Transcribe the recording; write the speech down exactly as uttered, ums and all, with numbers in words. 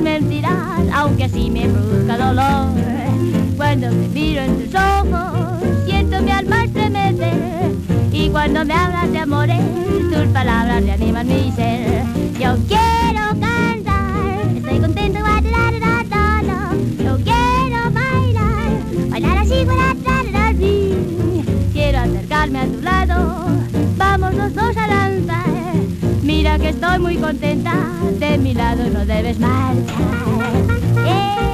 mentirás, aunque así me produzca dolor. Cuando te miro en tus ojos, siento mi alma estremecer. Y cuando me hablas de amores, tus palabras reaniman mi ser. Yo quiero cantar, estoy contento, la, la, la, la, la. Yo quiero bailar, bailar así, la, la, la, la. Quiero acercarme a tu lado, vamos los dos a danzar. Mira que estoy muy contenta, de mi lado no debes marchar. Eh.